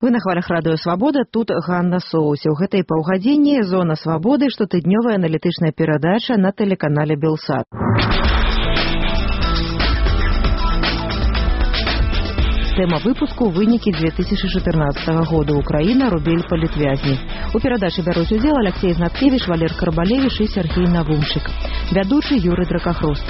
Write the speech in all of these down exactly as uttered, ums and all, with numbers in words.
Вы на хвалях радыё Свабода, тут Ганна Соусі. У гэтай паўгадзіне «Зона свабоды», штотыднёвая аналітычная перадача на тэлеканале Белсат. Тэма выпуску – вынікі две тысячи чатырнаццатага года. Украіна, рубель палітвязні. У перадачы бяруць удзел Алексей Знаткевич, Валер Карбалевич і Сергей Навумчык. Вядучы Юрый Дракахруст.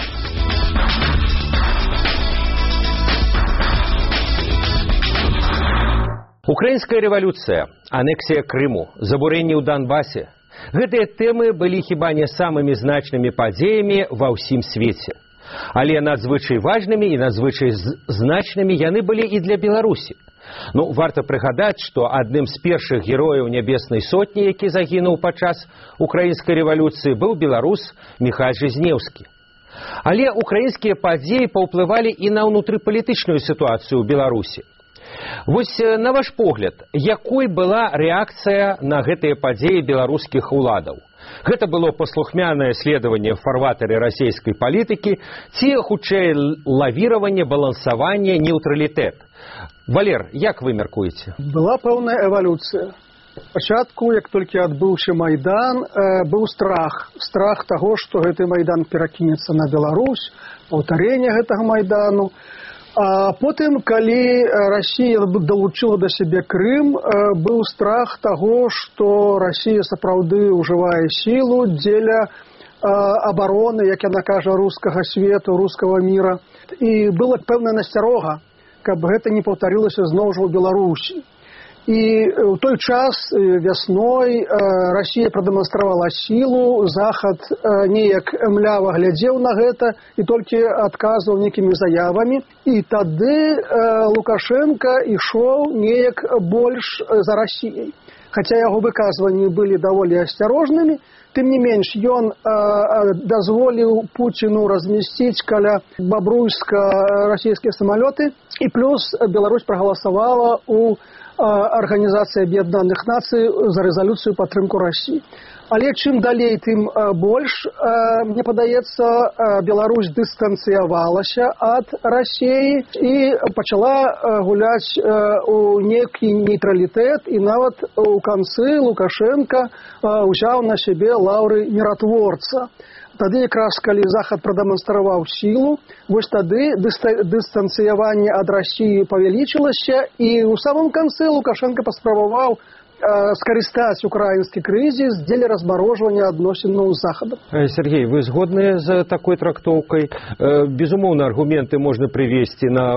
Украінская рэвалюцыя, анексія Крыму, забурэнне ў Донбасе – гэтыя тэмы былі хіба не самымі значнымі падзеямі ва ўсім свеце. Але надзвычай важнымі і надзвычай значнымі яны былі і для Беларусі. Ну, варта прыгадаць, што адным з першых герояў Нябеснай сотні, які загінуў падчас украінскай рэвалюцыі, быў беларус Міхаль Жизнеўскі. Але украінскія падзеі паўплывалі і на ўнутрыпалітычную сітуацыю ў Беларусі. Вось, на ваш погляд, якой была рэакцыя на гэтыя падзеі беларускіх уладаў? Гэта было паслухмянае следаванне ў фарватары расійскай палітыкі ці, хутчэй, лавіраванне, балансаванне, нейтралітэт? Валер, як вы мяркуеце? Была пэўная эвалюцыя. Спачатку, як толькі адбыўся Майдан, быў страх. Страх таго, што гэты Майдан перакінецца на Беларусь, паўтарэнне гэтага Майдану. А потым, калі Расія далучыла да сябе Крым, быў страх таго, што Расія сапраўды ўжывае сілу дзеля абароны, як яна кажа, рускага свету, рускага міра. І была пэўная насцярога, каб гэта не паўтарылася зноў жа ў Беларусі. І ў той час вясной Расія прадэманстравала сілу, Захад неяк млява глядзеў на гэта і толькі адказваў нейкімі заявамі. І тады Лукашенко ішоў неяк больш за Расіяй. Хаця яго выказванні былі даволі асцярожнымі, тым не менш ён дазволіў Пуціну размясціць каля Бабруйска расійскія самалёты, і плюс Беларусь прагаласавала ў Арганізацыі Аб'яднаных Нацый за рэзалюцыю падтрымку Расіі. Але чым далей, тым больш, мне падаецца, Беларусь дыстанцыявалася ад Расіі і пачала гуляць у нейкі нейтралітэт, і нават у канцы Лукашенко ўзяў на сябе лаўры міратворца. Тады якраз, калі Захад прадэманстраваў сілу, вось тады дыстанцыяванне ад Расіі павялічылася, і ў самым канцы Лукашенко паспрабаваў скарыстаць украінскі крызіс дзеля размарожвання адносінаў з Захадам. Сергей, вы згодныя з такой трактоўкай? Безумоўна, аргументы можна прывесці на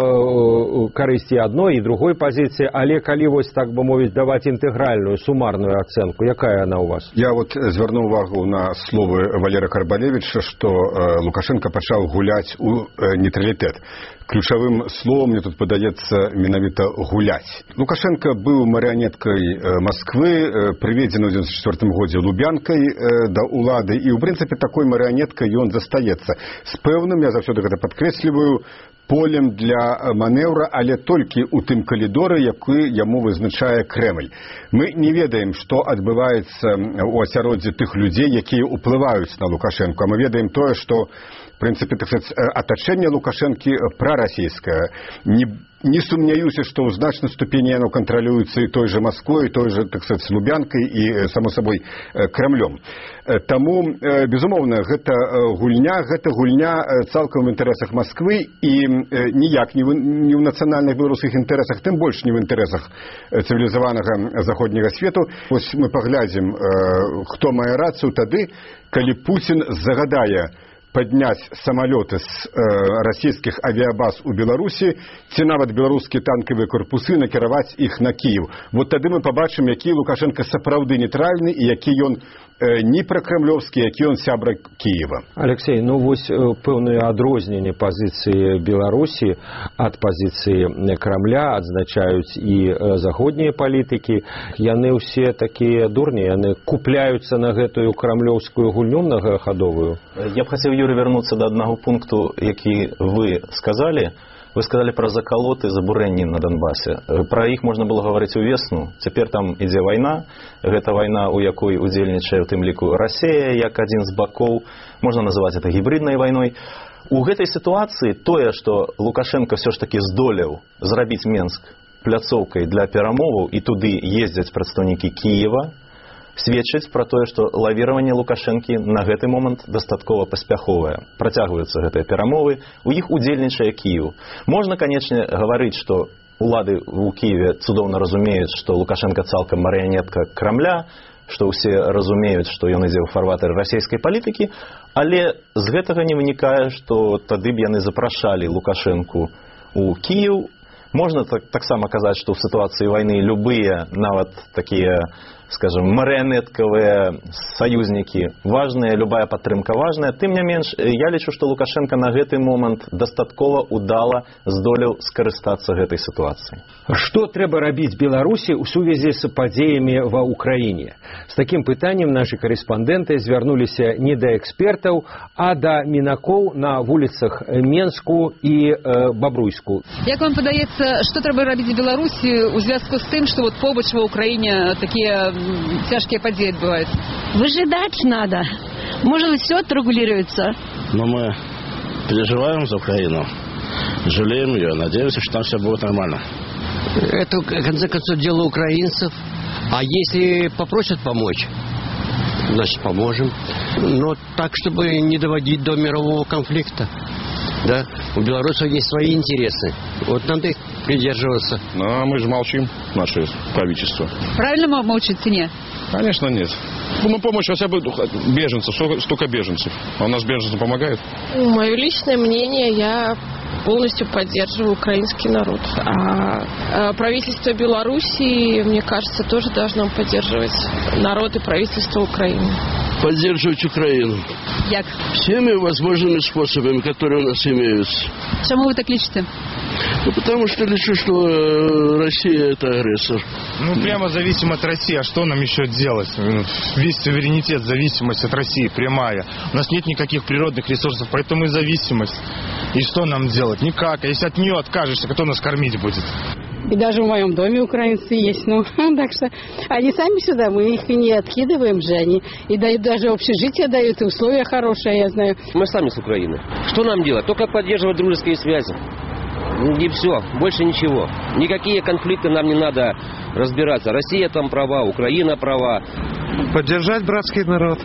карысці адной і другой пазіцыі, але калі вось, так бы мовіць, даваць інтэгральную, сумарную ацэнку, якая она у вас? Я вот звярнуў увагу на словы Валера Карбалевича, што Лукашенко пачаў гуляць у нейтралітэт. Ключавым словом, мне тут падаецца, менавіта гуляць. Лукашенко быў марыянеткай Москвы, прыведзены ў дзевяносто четвёртым годзе Лубянкай да ўлады, і, ў прынцыпе, такой марыянеткай ён застаецца. З пэўным, я заўсёды гэта падкрэсліваю, полем для манеўра, але толькі ў тым калідоры, які яму вызначае Крэмль. Мы не ведаем, што адбываецца ў асяроддзі тых людзей, якія ўплываюць на Лукашенко. А мы ведаем тое, што в прынцыпе, так сказать, атачэнне Лукашэнкі прарасійскае. Не, не сумняюся, што ў значнай ступені яно кантралюецца і той жа Масквой, і той жа, так сказать, Лубянкай і, само сабой, Крэмлём. Таму, безумоўна, гэта гульня, гэта гульня цалкам у інтарэсах Масквы і ніяк не ў, не ў нацыянальных беларускіх інтарэсах, тым больш не ў інтарэсах цывілізаванага заходняга свету. Вось мы паглядзім, хто мае рацыю тады, калі Пуцін загадае падняць самалёты з э, расійскіх авіабаз у Беларусі, ці нават беларускія танкавыя корпусы накіраваць іх на Кіев. Вот тады мы пабачым, які Лукашенко сапраўды нейтральны і які ён э, не пракрэмлёвскі, які ён сябра Кіева. Алексей, ну вось пэўныя адрозненне пазіцыі Беларусі ад пазіцыі Крамля адзначаюць і заходнія палітыкі. Яны ўсе такія дурні, яны купляюцца на гэтую крамлёўскую гульню многахадовую. Я б хацеў, Юрий, вернуться до одного пункту, який вы сказали. Вы сказали про заколоты, забурэнні на Донбасе. Про іх можна было гаварыць увесну. Цяпер там ідзе вайна. Гэта вайна, у якой удзельнічае ў тым ліку Расія, як адзін з бакоў. Можна называць это гібриднай вайной. У гэтай сітуацыі тое, што Лукашенко все ж таки здолеў зрабіць Менск пляцоўкай для перамоваў і туды ездзяць прадстаўнікі Кіева, сведчыць пра тое, што лавіраванне Лукашэнкі на гэты момант дастаткова паспяховае. Працягваюцца гэтыя перамовы, у іх удзельнічае Кіеў. Можна, канечне, гаварыць, што улады ў Кіеве цудоўна разумеюць, што Лукашенко цалкам марыянетка Крамля, што ўсе разумеюць, што ён ідзе ў фарватары расійскай палітыкі, але з гэтага не вынікае, што тады б яны запрашалі Лукашэнку ў Кіеў. Можна так, таксама казаць, што ў сітуацыі вайны любыя, нават такія, скажем, марыянеткавыя саюзнікі важныя, любая падтрымка важная. Тым не менш, я лічу, што Лукашенко на гэты момант дастаткова удала здолеў скарыстацца гэтай сітуацыяй. Што трэба рабіць Беларусі ў сувязі з падзеямі ва ўкраіне? З такім пытаннем нашы карэспандэнты звярнуліся не да экспертаў, а да мінакоў на вуліцах Менску і э, Бабруйску. Як вам падаецца, што трэба рабіць Беларусі ў звязку з тым, што вот побач ва ўкраіне такія тяжкие подеи отбываются? Выжидать надо. Может быть, все отрегулируется. Но мы переживаем за Украину, жалеем ее, надеемся, что там все будет нормально. Это, в конце концов, дело украинцев. А если попросят помочь, значит, поможем. Но так, чтобы не доводить до мирового конфликта. Да? У белорусов есть свои интересы. Вот надо их придерживаться. Ну, а мы же молчим, наше правительство. Правильно молчите, нет? Конечно, нет. Ну, помощь хотя бы беженцев. Столько беженцев. А у нас беженцам помогают? Мое личное мнение, я полностью поддерживаю украинский народ. А правительство Белоруссии, мне кажется, тоже должно поддерживать народ и правительство Украины. Поддерживать Украину. Як? Всеми возможными способами, которые у нас имеются. Чему вы так лечите? Ну, потому что лечу, что Россия это агрессор. Ну, прямо зависим от России. А что нам еще делать? Весь суверенитет, зависимость от России прямая. У нас нет никаких природных ресурсов, поэтому и зависимость. И что нам делать? Никак. А если от нее откажешься, кто нас кормить будет? И даже в моем доме украинцы есть. Ну, так что они сами сюда, мы их и не откидываем же. Они и дают даже общежитие, дают, и условия хорошие, я знаю. Мы сами с Украины. Что нам делать? Только поддерживать дружеские связи. И все, больше ничего. Никакие конфликты нам не надо разбираться. Россия там права, Украина права. Поддержать братский народ,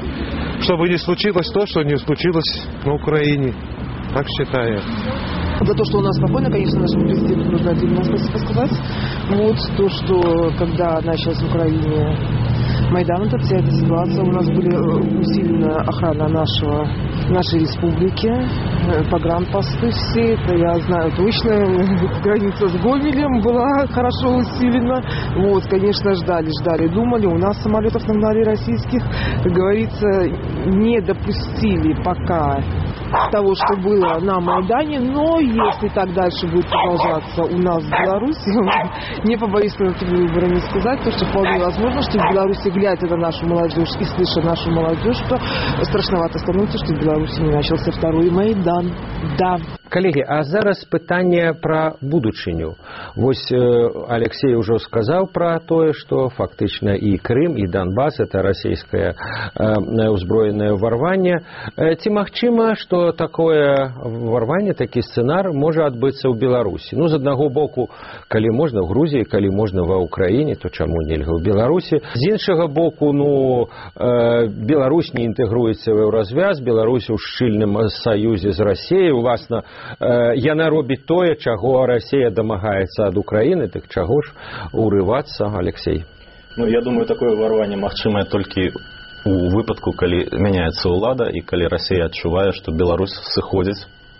чтобы не случилось то, что не случилось на Украине. Так считаю. За то, что у нас спокойно, конечно, нашему президенту нужно отдельно спасибо сказать. Вот то, что когда началась в Украине Майдан, это вся эта ситуация, у нас были усиленная охрана нашего, нашей республики, погранпосты все, это я знаю точно, граница с Гомелем была хорошо усилена. Вот, конечно, ждали, ждали, думали, у нас самолетов нагнали российских, как говорится, не допустили пока того, что было на Майдане, но если так дальше будет продолжаться у нас в Беларуси, не побоюсь про это выбора не сказать, потому что вполне возможно, что в Беларуси, глядя на нашу молодежь и слыша нашу молодежь, что страшновато становится, что в Беларуси не начался второй Майдан. Да. Коллеги, а зараз пытанне пра будучыню. Вось э, Алексей ўжо сказаў пра тое, што фактычна і Крым, і Донбас это расійскае э, узброенае ўварванне. Э, ці магчыма, што такое ўварванне, такі сцэнар можа адбыцца ў Беларусі? Ну, з аднаго боку, калі можна ў Грузіі, калі можна ва ўкраіне, то чаму нельга ў Беларусі? З іншага боку, ну, э, Беларусь не інтэгруецца ў еўразвяз, Беларусь у шчыльным саюзе з Расіяй, уласна, яна робіць тое, чаго Расія дамагаецца ад Украіны, так чаго ж урывацца, Алексей? Ну, я думаю, такое ўварванне магчымае толькі у выпадку, калі мяняецца ўлада і калі Расія адчувае, што Беларусь сыходзіць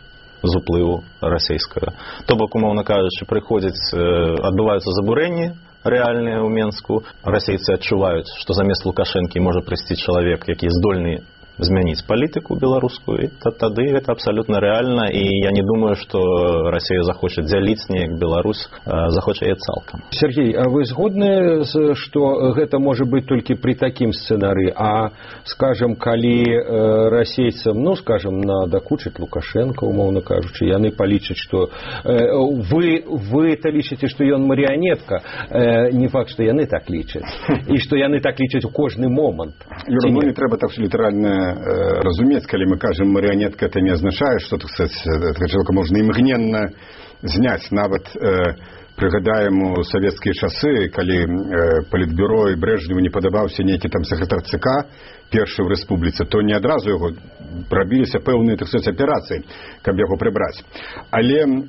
з уплыву расійскага. То бок, умоўна кажучы, прыходзіць, адбываюцца забурэнні рэальныя ў Менску. Расейцы адчуваюць, што замест Лукашэнкі можа прыйсці чалавек, які здольны змяніць палітыку беларускую, тады гэта абсалютна рэальна, і я не думаю, што Расія захоча дзяліць неяк Беларусь, захоча яе цалкам. Сергей, а вы згодны, што гэта можа быць толькі пры такім сцэнары, а, скажем, калі расейцам, ну, скажем, надакучыць Лукашенко, умоўна кажучы, яны палічаць, што вы, вы-то лічыце, што ён марыянетка, не факт, што яны так лічаць, і што яны так лічаць у кожны момант. Юра, ну не трэба так літаральна разумець, калі мы кажам марыянетка, это не азначае, што, так сказать, этого человека можно імгненна зняць, нават э, Прыгадаем у савецкія часы, калі э, палітбюро і Брэжневу не падабаўся нейкі там сакратар ЦК, першы ў рэспубліцы, то не адразу яго рабіліся пэўныя, так сказаць, аперацыі, каб яго прыбраць. Але э,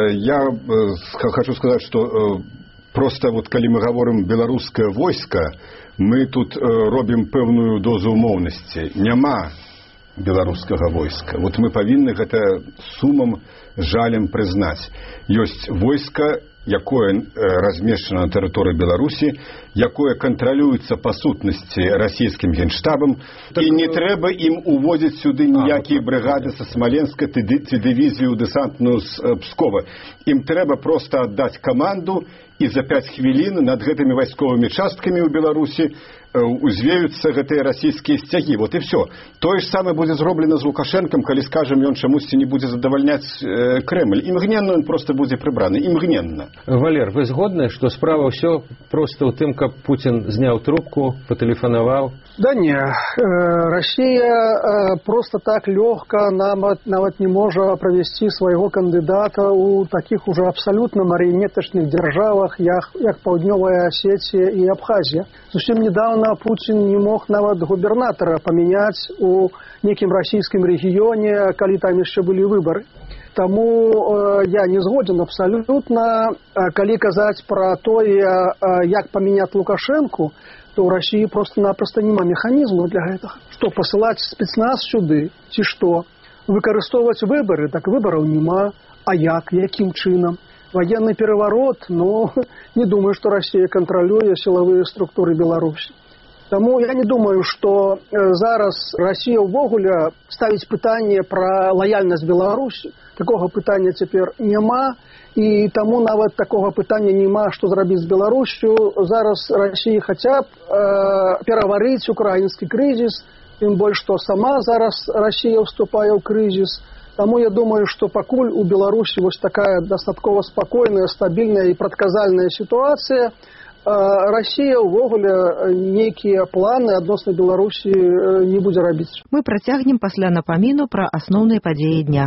я э, хочу сказаць, што э, просто вот калі мы гаворым беларускае войска, мы тут э, робім пэўную дозу умоўнасці. Няма беларускага войска. Вот мы павінны гэта сумам, жалем прызнаць. Ёсць войска, якое размешчана на тэрыторыі Беларусі, якое кантралюецца па сутнасці расійскім генштабам, так... і не трэба ім уводзіць сюды ніякія брыгады са Смаленска ці дывізію дэсантную з Пскова. Ім трэба проста аддаць каманду, і за пяць хвілін над гэтымі вайсковымі часткамі ў Беларусі узвеюцца гэтыя расійскія сцягі. Вот і все. Тое ж самае будзе зроблена з Лукашэнкам, калі, скажам, ён чамусьці не будзе задавальняць э, Крэмль. Імгненна ён проста будзе прыбраны. Імгненна. Валер, вы згодны, што справа ўсё проста ў тым, каб Путін зняў трубку, патэлефанаваў? Да не. Э, Россия э, просто так лёгка нават, нават не можа правесці свайго кандыдата ў такіх ужо абсалютна марыянетачных дзяржавах, як, як Паўднёвая Асетія і Абхазія. Зусім недавно Путин не мог нават губернатора поменять у неким российском регионе, калі там еще были выборы. Тому э, я не згоден абсолютно. Э, калі казаць про то, э, як поменять Лукашенко, то у России просто-напросто нема механизму для этого. Что, посылать спецназ сюды, ці что? Выкарыстоўваць выборы, так выборов нема. А як, яким чынам? Военный переворот, но не думаю, что Россия контролюет силовые структуры Беларуси. Тому я не думаю, что зараз Россия увогуле ставить пытание про лояльность Беларуси. Такого пытания теперь нема. И тому нават такого пытания нема, что зрабіць з Беларусью. Зараз России хотя бы э, пераварыць украинский кризис. Тем больше, что сама зараз Россия вступает в кризис. Тому я думаю, что пакуль у Беларусі вось такая дастаткова спакойная, стабільная і прадказальная сітуацыя, Россия увогуле нейкія планы адносна Беларусі не будзе рабіць. Мы працягнем пасля напаміну пра асноўныя падзеі дня.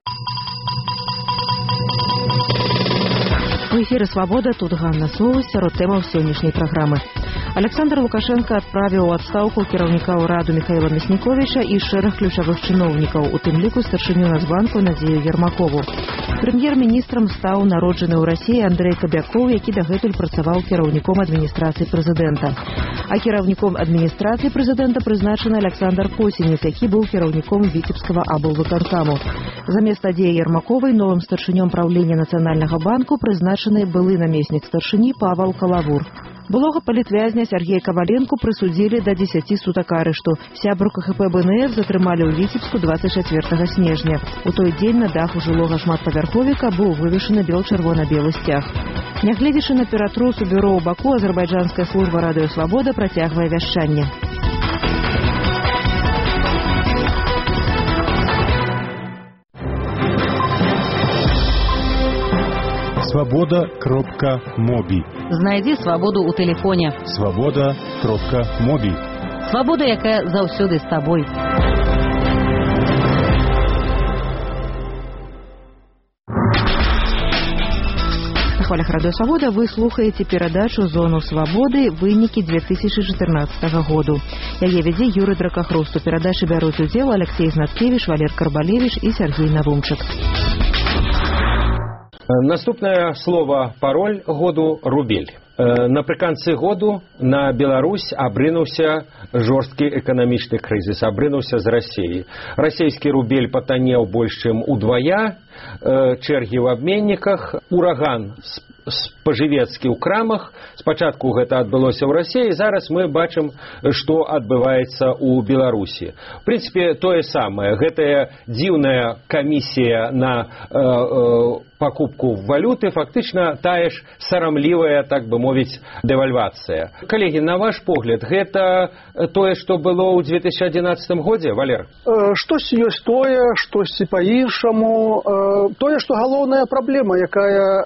У эфіры «Свабода», тут Ганна Слова, сярод тэмаў сённяшняй праграмы. Александр Лукашенко адправіў у адстаўку кіраўніка ўраду Михаила Мясніковіча і шэраг ключавых чыноўнікаў, у тым ліку старшыню Нацбанку Надзею Ермакову. Прэм'ер-міністрам стаў народжаны ў Расіі Андрэй Кабякоў, які дагэтуль працаваў кіраўніком адміністрацыі прэзідэнта. А кіраўніком адміністрацыі прэзідэнта прызначаны Александр Косінец, які быў кіраўніком Віцебскага аблвыканкаму. Замест Надзеі Ермаковай новым старшынём праўлення Нацыянальнага банку прызначаны былы намеснік старшыні Павал Калавур. Былога палітвязня Сергея Каваленку прысудзілі да дзесяці сутак арышту. Сябру ка ха пэ бэ эн эф затрымалі ў Віцебску дваццаць чацвёртага снежня. У той дзень на даху жылога шматпавярховіка быў вывешаны бел-чырвона-белы сцяг. Нягледзячы на ператрус у бюро ў Баку, азербайджанская служба радыё «Свабода» працягвае вяшчанне. свобода кропка моби. Знайдзі свабоду ў тэлефоне. свобода кропка моби. Свабода, якая заўсёды з табой. На хвалях радыё «Свабода» вы слухаеце перадачу «Зону свабоды» вынікі две тысячи чатырнаццатага году. Яе вядзе Юрый Дракахрост. У перадачы бяруць удзел Алексей Знаткевич, Валер Карбалевич і Сергей Навумчык. Наступнае слово пароль году рубель. Напрыканцы году на Беларусь абрынуўся жорсткі эканамічны крызіс, абрынуўся з Расіі. Расійскі рубель патанеў больш чым удвая, чэргі ў абменніках, ураган спажывецкі ў крамах. Спачатку гэта адбылося ў Расіі, зараз мы бачым, што адбываецца ў Беларусі. В прынцыпе, тое самае. Гэтая дзіўная камісія на э, э, пакупку валюты фактычна тая ж сарамлівая, так бы мовіць, дэвальвацыя. Калегі, на ваш погляд, гэта тое, што было ў две тысячи адзінаццатым годзе, Валер? Штось ёсць тое, штосьці па-іншаму. Тое, што галоўная праблема, якая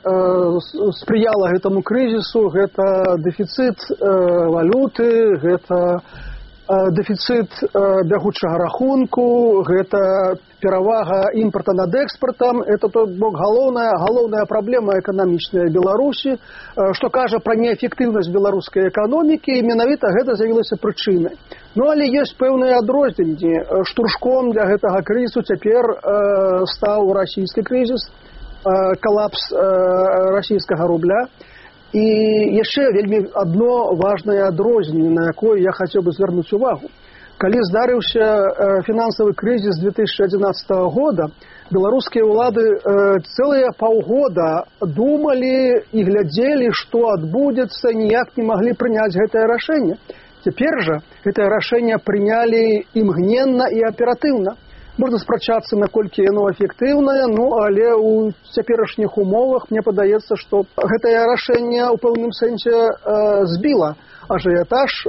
спрыяла гэтаму крызісу, гэта дэфіцыт валюты, гэта дэфіцыт бягучага рахунку, гэта перавага імпарта над экспартам, это то бок галоўная галоўная праблема эканамічная Беларусі, што кажа пра неэфектыўнасць беларускай эканомікі, і менавіта гэта з'явілася прычынай. Ну, але ёсць пэўныя адрозненні. Штуршком для гэтага крызісу цяпер э, стаў расійскі крызіс, э, калапс э, расійскага рубля. І яшчэ вельмі адно важнае адрозненне, на якое я хацеў бы звярнуць увагу. Калі здарыўся фінансавы крызіс две тысячи одиннадцатого года, беларускія ўлады цэлыя паўгода думалі і глядзелі, што адбудзецца, ніяк не маглі прыняць гэтае рашэнне. Цяпер жа гэтае рашэнне прынялі імгненна і аператыўна. Можна спрачацца, наколькі яно эфектыўнае, ну, але ў цяперашніх умовах мне падаецца, што гэтае рашэнне ў пэўным сэнсе э, збіла ажыятаж э,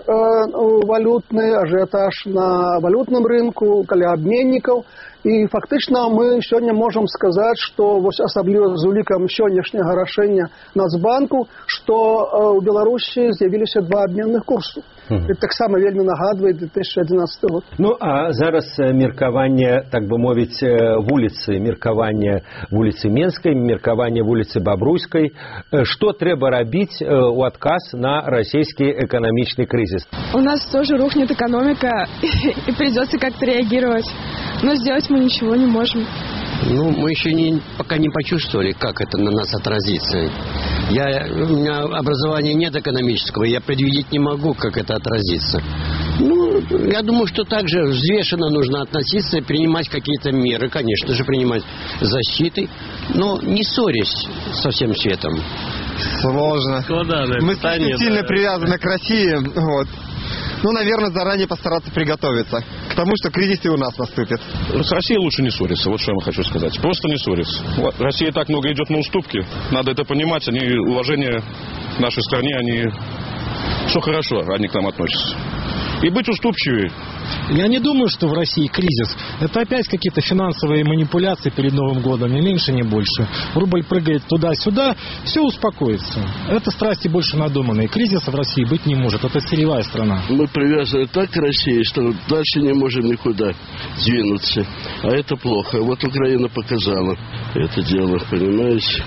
валютны, ажыятаж на валютным рынку, каля абменнікаў. І фактычна мы сёння можам сказаць, што вось асабліва з улікам сённяшняга рашэння Нацбанку, што ў Беларусі з'явіліся два абменных курсу. Mm-hmm. Это таксама вельмі нагадвае две тысячи одиннадцатый год. Ну, а зараз меркаванне, так бы мовіць, вуліцы, меркаванне вуліцы Менскай, меркаванне вуліцы Бабруйскай. Што трэба рабіць у адказ на расійскі эканамічны кризис? У нас тоже рухнет экономика, и придется как-то реагировать. Но сделать мы ничего не можем. Ну, мы еще не, пока не почувствовали, как это на нас отразится. Я, у меня образования нет экономического, я предвидеть не могу, как это отразится. Ну, я думаю, что также взвешенно нужно относиться и принимать какие-то меры, конечно же, принимать защиты, но не ссорясь со всем светом. Сложно. Складно, мы питание, сильно да. привязаны к России, вот. Ну, наверное, заранее постараться приготовиться к тому, что кризис и у нас наступит. С Россией лучше не ссориться, вот что я вам хочу сказать. Просто не ссориться. Россия так много идет на уступки, надо это понимать, они уважение к нашей стране, они все хорошо, они к нам относятся. И быть уступчивее. Я не думаю, что в России кризис. Это опять какие-то финансовые манипуляции перед Новым годом, ни меньше, ни больше. Рубль прыгает туда-сюда, все успокоится. Это страсти больше надуманные. Кризиса в России быть не может. Это сырьевая страна. Мы привязаны так к России, что дальше не можем никуда двинуться. А это плохо. Вот Украина показала это дело, понимаете?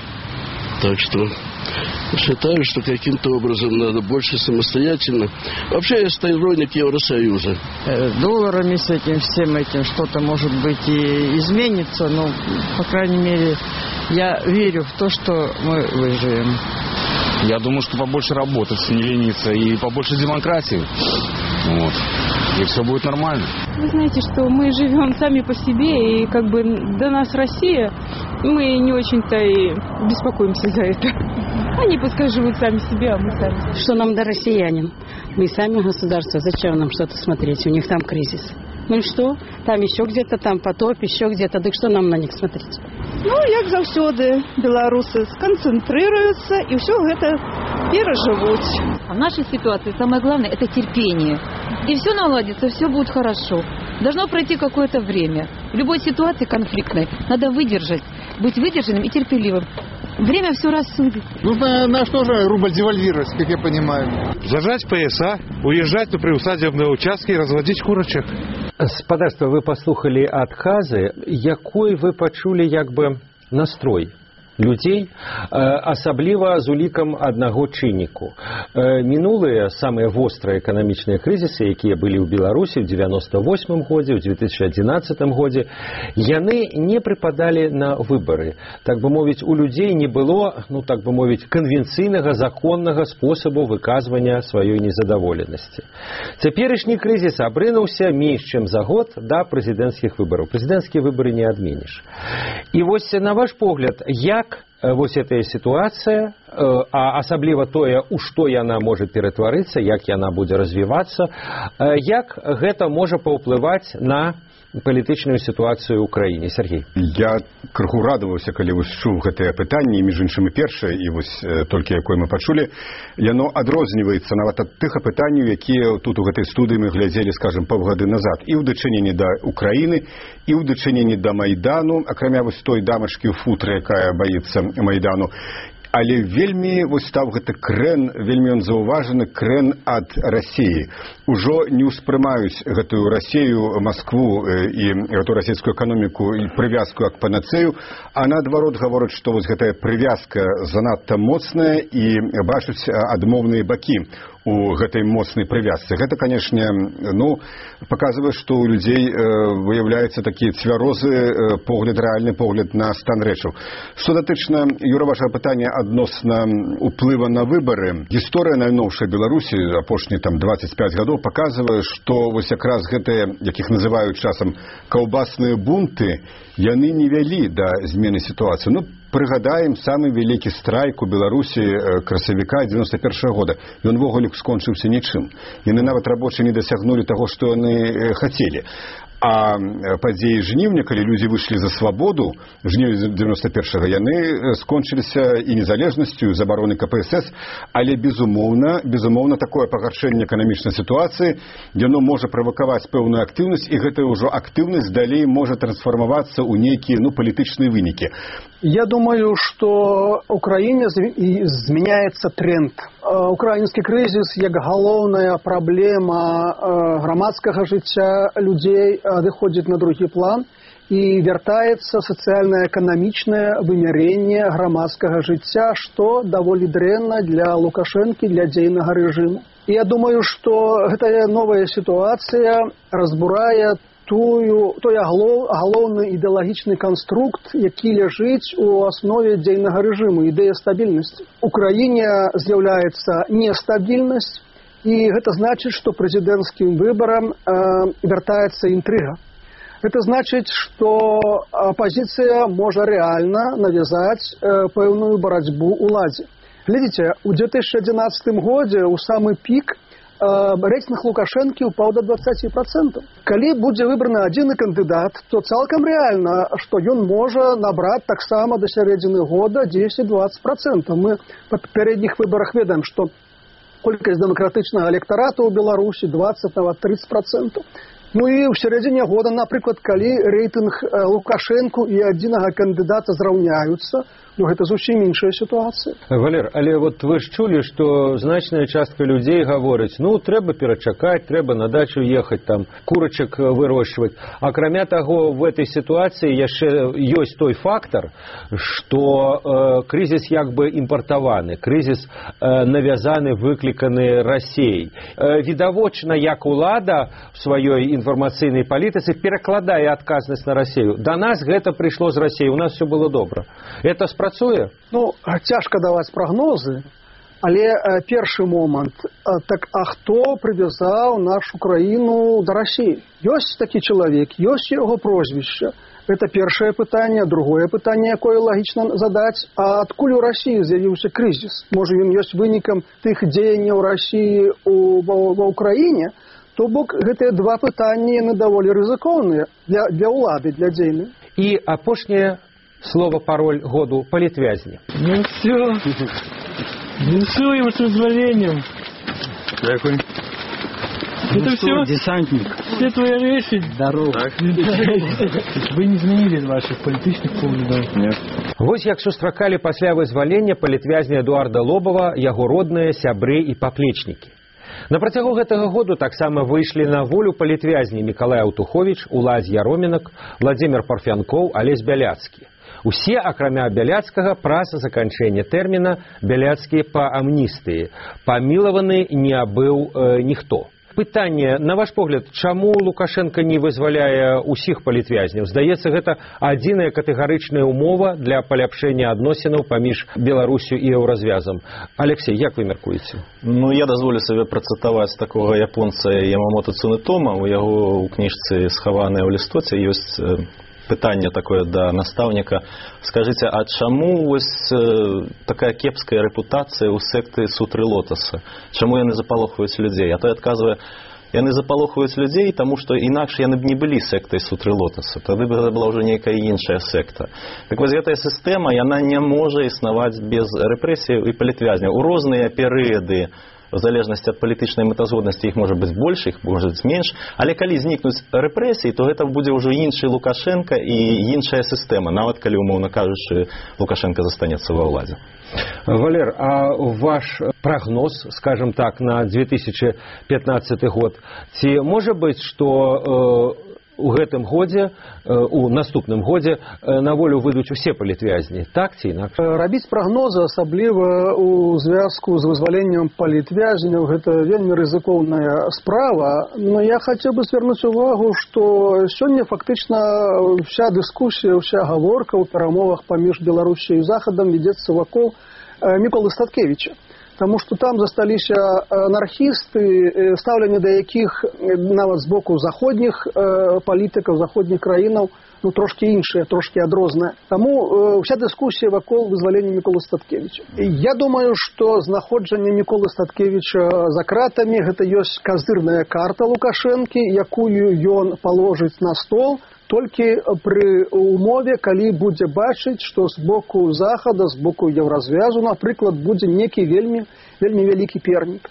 Так что считаю, что каким-то образом надо больше самостоятельно. Вообще я сторонник Евросоюза. Долларами с этим, всем этим что-то, может быть, и изменится, но, по крайней мере, я верю в то, что мы выживем. Я думаю, что побольше работать, не лениться, и побольше демократии. Вот. И все будет нормально. Вы знаете, что мы живем сами по себе, и как бы до нас Россия, мы не очень-то и беспокоимся за это. Они пускай живут сами себе, а мы сами. Что нам до россиянин? Мы сами государство, зачем нам что-то смотреть? У них там кризис. Ну и что? Там еще где-то, там потоп, еще где-то. Так что нам на них смотреть? Ну, як заўсёды, белорусы сконцентрируются и все это переживут. А в нашей ситуации самое главное – это терпение. И все наладится, все будет хорошо. Должно пройти какое-то время. В любой ситуации конфликтной надо выдержать, быть выдержанным и терпеливым. Время все рассудит. Нужно наш тоже рубль девальвировать, как я понимаю. Зажать пояса, уезжать на приусадебные участки и разводить курочек. Спадарства, вы послухали адказы, якой вы пачулі як бы настрой людзей, асабліва з улікам аднаго чынніку. Мінулыя самыя вострыя эканамічныя крызісы, якія былі ў Беларусі ў девяносто восьмым годзе, ў две тысячи одиннадцатым годзе, яны не прыпадалі на выбары. Так бы мовіць, у людзей не было, ну так бы мовіць, канвенцыйнага законнага спосабу выказвання сваёй незадаволенасці. Цяперашні крызіс абрынуўся менш чым за год да прэзідэнцкіх выбараў. Прэзідэнцкія выбары не адменіш. І вось на ваш погляд, як вось эта ситуация, а асабліва тое, у што яна можа ператварыцца, як яна будзе развівацца, як гэта можа паўплываць на палітычную сітуацыю ў краіне. Сергей. Я крыху радаваўся, калі вось чуў гэтае пытанне, між іншым і першае, і вось толькі якое мы пачулі, яно адрозніваецца нават ад тых апытанняў, якія тут у гэтай студыі мы глядзелі, скажем, паўгады назад, і ў дачыненні да Украіны, і ў дачыненні да Майдану, акрамя вось той дамачкі ў футры, якая баіцца Майдану. але вельмі вось стаў гэты крэн, вельмі ён заўважаны крэн ад Расіі. Ужо не ўспрымаюць гэтую Расію, Маскву і гэту расійскую эканоміку і прывязку як панацею, а наадварот гавораць, што вось гэтая прывязка занадта моцная і бачаць адмоўныя бакі у гэтай моцнай прывязцы. Гэта, канешне, ну, паказвае, што ў людзей выяўляецца такі цвярозы погляд, рэальны погляд на стан рэчаў. Што датычна, Юра, вашага пытання адносна ўплыва на выбары. Гісторыя найноўшай Беларусі апошнія там дваццаць пяць гадоў паказвае, што вось якраз гэтыя, якіх называюць часам каўбасныя бунты, яны не вялі да змены сітуацыі. Ну, прыгадаем самы вялікі страйк у Беларусі красавіка дзевяносто першага года. Ён ввогуле скончыўся нічым. Яны нават рабочыя не дасягнулі таго, што яны хацелі. А падзеі жніўня, калі людзі выйшлі за свабоду, жніўня дзевяносто першага, яны скончыліся і незалежнасцю, і забаронай ка пэ эс эс, але безумоўна, безумоўна такое пагаршэнне эканамічнай сітуацыі, яно можа правакаваць пэўную актыўнасць, і гэтая ўжо актыўнасць далей можа трансфармавацца ў нейкія, ну, палітычныя вынікі. Я думаю, что в Украине изменяется тренд. Украинский кризис, як галоўная проблема громадского жыцця людей, выходит на другі план и вяртаецца социально-экономичное вымярэнне громадского жыцця, что довольно дрэнна для Лукашенко, для дзейнага режима. И я думаю, что эта новая ситуация разбурае тую, той галоўны ідэалагічны конструкт, які ляжыць у основе дзейнага рэжыму, ідэя стабільнасці. У краіне з'яўляецца нестабільнасць, і гэта значыць, што прэзідэнцкім выбарам э, вяртаецца інтрыга. Это значыць, што апазіцыя можа рэальна навязаць э, пэўную барацьбу уладзе. Глядзіце, у две тысячи одиннадцатым годзе у самы пік рейтинг Лукашенко упал до двадцати процентов. Калі будзе выбраны адзін кандыдат, то цалкам рэальна, што ён можа набраць таксама до сярэдзіны года десять-двадцать процентов. Мы па папярэдніх выбарах ведаем, што колькасць дэмакратычнага электарата ў Беларусі двадцать-тридцать процентов. Ну і ў сярэдзіне года, напрыклад, калі рэйтынг Лукашенко і адзінага кандыдата зраўняюцца, ну гэта зусім іншая сітуацыя. Валер, але вот вы ж чулі, што значная частка людзей гаворыць, ну трэба перачакаць, трэба на дачу ехаць, там курачак вырошчваць. Акрамя таго, в этой сітуацыі яшчэ ёсць той фактор, што э, крызіс як бы імпартаваны, крызіс э, навязаны, выкліканы Расіяй. Э, відавочна, як улада в сваёй інфармацыйнай палітыцы перакладае адказнасць на Расію. Да нас гэта прыйшло з Расіі, у нас все было добра. Это спрацуе? Ну, цяжка даваць прагнозы, але э, першы момант, э, так а хто прывязаў нашу краіну да Расіі? Ёсць такі чалавек, ёсць яго прозвішча. Это першае пытанне. Другое пытанне, якое лагічна задаць, а адкуль у Расіі з'явіўся крызіс? Можа, ён ёсць вынікам тых дзеянняў Расіі ў, ва ўкраіне? То бок гэтыя два пытанні яны даволі рызыкоўныя для, для ўлады, для дзейнай. І апошняе слово пароль году палітвязні. Ну все. Віншуем с вызволением. Дякую. Ну Это что, все? десантник. Все твои вещи? Здорово. Вы не змянілі ваших палітычных поглядаў? Нет. Вось як сустракалі пасля вызвалення палітвязня Эдуарда Лобова яго родныя, сябры і паплечнікі. На працягу гэтага году таксама выйшлі на волю палітвязні Мікалай Аўтуховіч, Уладзь Яроменак, Владзімир Парфянкоў, Алесь Бяляцкі. Усе, акрамя Бяляцкага, праз заканчэння тэрміна Бяляцкі па амністыі. Памілаваны не быў э, ніхто. Пытанне, на ваш погляд, чаму Лукашенко не вызваляе ўсіх палітвязняў? Здаецца, гэта адзіная катэгарычная умова для паляпшэння адносінаў паміж Беларусю і еўразвязам. Алексей, як вы мяркуеце? Ну, я дазволю сабе працытаваць такога японца Ямамото Цунэтома. У яго ў кніжцы «Схаваныя ў лістоце» ёсць пытанне такое да настаўніка. Скажыце, а чаму вось такая кепская рэпутацыя ў секты Сутры Лотаса? Чаму яны запалохваюць людзей? А той адказвае, яны запалохваюць людзей, таму што інакш яны б не былі сектай Сутры Лотаса. Тады б гэта была ўжо нейкая іншая секта. Так вось гэтая сістэма, яна не можа існаваць без рэпрэсій і палітвязняў. У розныя перыяды в залежнасці ад палітычнай мэтазгоднасці іх можа быць больш, іх можа быць менш, але калі знікнуць рэпрэсіі, то гэта будзе ўжо іншы Лукашенко і іншая сістэма, нават калі, умоўна кажучы, Лукашенко застанецца ва ўладзе. Валер, а ваш прогноз, скажем так, на две тысячи пятнадцатый год, ці можа быць, што э, у гэтым годзе, у наступным годзе на волю выйдуць усе палітвязні, так ці інакш? Рабіць прагнозы, асабліва у звязку з вызваленнем палітвязняў, гэта вельмі рызыкоўная справа, но я хацеў бы звярнуць увагу, што сёння фактычна вся дыскусія, вся гаворка ў перамовах паміж Беларусяй і Захадам вядзецца вакол Міколы Статкевіча. Таму што там засталіся анархісты, стаўленне да якіх нават з боку заходніх палітыкаў, заходніх краінаў, ну, трошкі іншыя, трошкі адрозныя. Таму вся дыскусія вакол вызвалення Міколы Статкевіча. Я думаю, што знаходжанне Міколы Статкевіча за кратамі гэта ёсць казырная карта Лукашэнкі, якую ён паложыць на стол, толькі пры умове, калі будзе бачыць, што з боку Захада, з боку Еўразвязу, напрыклад, будзе некі вельмі, вельмі вялікі пернік.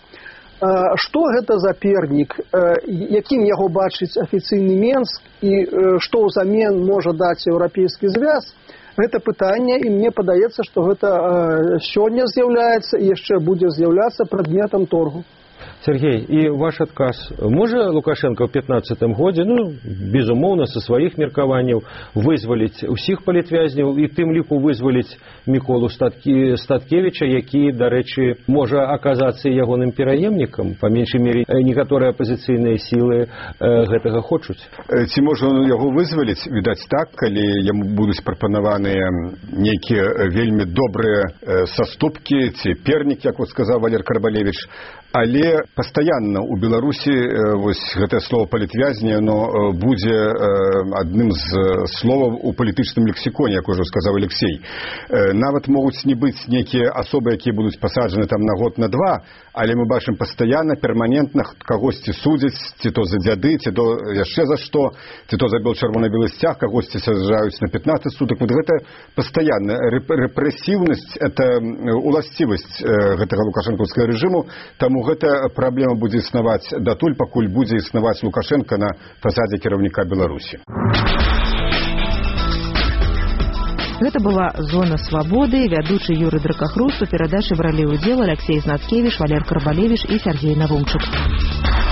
Што гэта за пернік, якім яго бачыць афіцыйны Менск і што ўзамен можа даць еўрапейскі звяз, гэта пытанне, і мне падаецца, што гэта сёння з'яўляецца і яшчэ будзе з'яўляцца прадметам торгу. Сергей, і ваш адказ. Можа Лукашенко ў пятнадцатым годзе, ну, безумоўна, са сваіх меркаванняў вызваліць усіх палітвязняў і тым ліку вызваліць Міколу Статкевіча, які, дарэчы, можа аказацца ягоным пераемнікам, па меншай мере, некаторыя апазіцыйныя сілы гэтага хочуць. Ці можа яго вызваліць, відаць так, калі яму будуць прапанаваныя нейкія вельмі добрыя саступкі ці пернік, як вот сказаў Валер Карбалевіч, але пастаянна ў Беларусі вось гэтае слово палітвязня, оно будзе адным з словаў у палітычным лексіконе, як ужо сказаў Алексей. Нават могуць не быць нейкія асобы, якія будуць пасаджаны там на год, на два, але мы бачым пастаянна, перманентна кагосьці судзяць, ці то за дзяды, ці то яшчэ за што, ці то за чырвона-белы сцяг, кагосьці саджаюць на пятнаццаць сутак. Вот гэта пастаянна рэпрэсіўнасць, это уласцівасць гэтага лукашэнкаўскага рэжыму, таму гэта праблема будзе існаваць датуль, пакуль будзе існаваць Лукашенко на фасадзе кіраўніка Беларусі. Гэта была «Зона свабоды», вядучы Юрый Дракахруст, у перадачы бралі ўдзел Алексей Знацкевіч, Валер Карбалевіч і Сергей Навумчык.